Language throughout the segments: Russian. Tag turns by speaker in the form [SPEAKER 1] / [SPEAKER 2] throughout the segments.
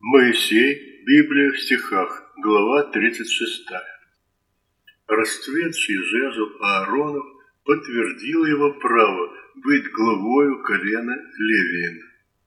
[SPEAKER 1] Моисей, Библия в стихах, глава 36. Расцветший жезл Ааронов подтвердил его право быть главою колена Левиина.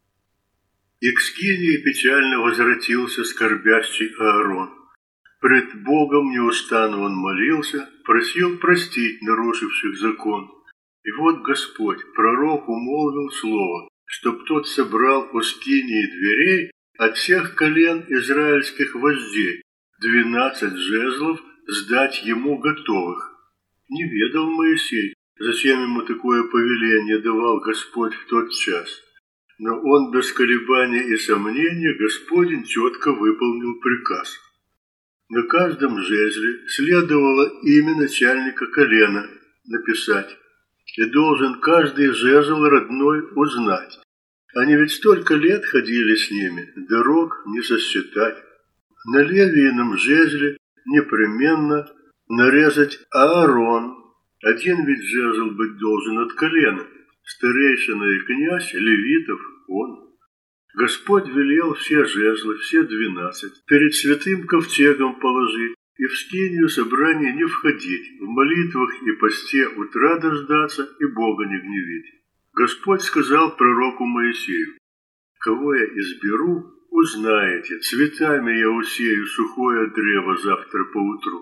[SPEAKER 1] И к скинии печально возвратился скорбящий Аарон. Пред Богом неустанно он молился, просил простить нарушивших закон. И вот Господь пророку молвил слово, чтоб тот собрал у скинии дверей от всех колен израильских вождей 12 жезлов сдать ему готовых. Не ведал Моисей, зачем ему такое повеление давал Господь в тот час. Но он без колебания и сомнения Господень четко выполнил приказ. На каждом жезле следовало имя начальника колена написать, и должен каждый жезл родной узнать. Они ведь столько лет ходили с ними, дорог не сосчитать. На Левиином жезле непременно нарезать Аарон. Один ведь жезл быть должен от колена. Старейшина и князь левитов он. Господь велел все жезлы, все 12, перед святым ковчегом положить и в скинию собрания не входить, в молитвах и посте утра дождаться и Бога не гневить. Господь сказал пророку Моисею: «Кого я изберу, узнаете, цветами я усею сухое древо завтра поутру.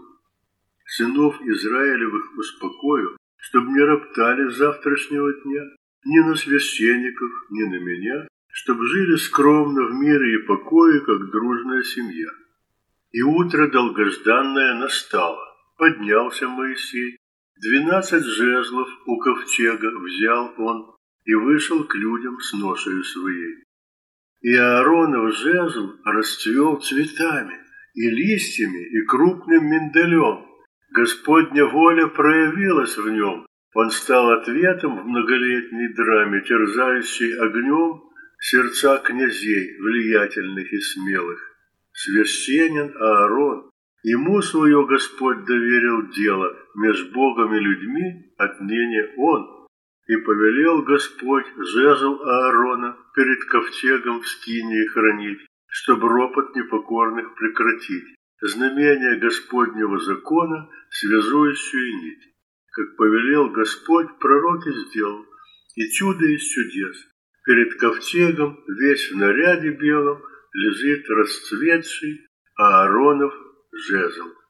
[SPEAKER 1] Сынов Израилевых успокою, чтобы не роптали с завтрашнего дня, ни на священников, ни на меня, чтобы жили скромно в мире и покое, как дружная семья». И утро долгожданное настало. Поднялся Моисей, 12 жезлов у ковчега взял он и вышел к людям с ношею своей. И Ааронов жезл расцвел цветами, и листьями, и крупным миндалем. Господня воля проявилась в нем. Он стал ответом в многолетней драме, терзающей огнем сердца князей, влиятельных и смелых. Священен Аарон, ему свое Господь доверил дело, меж Богом и людьми отныне он. И повелел Господь жезл Аарона перед ковчегом в скинии хранить, чтобы ропот непокорных прекратить, знамение Господнего закона, связующую нить. Как повелел Господь, пророки сделал, и чудо из чудес. Перед ковчегом, весь в наряде белом, лежит расцветший Ааронов жезл.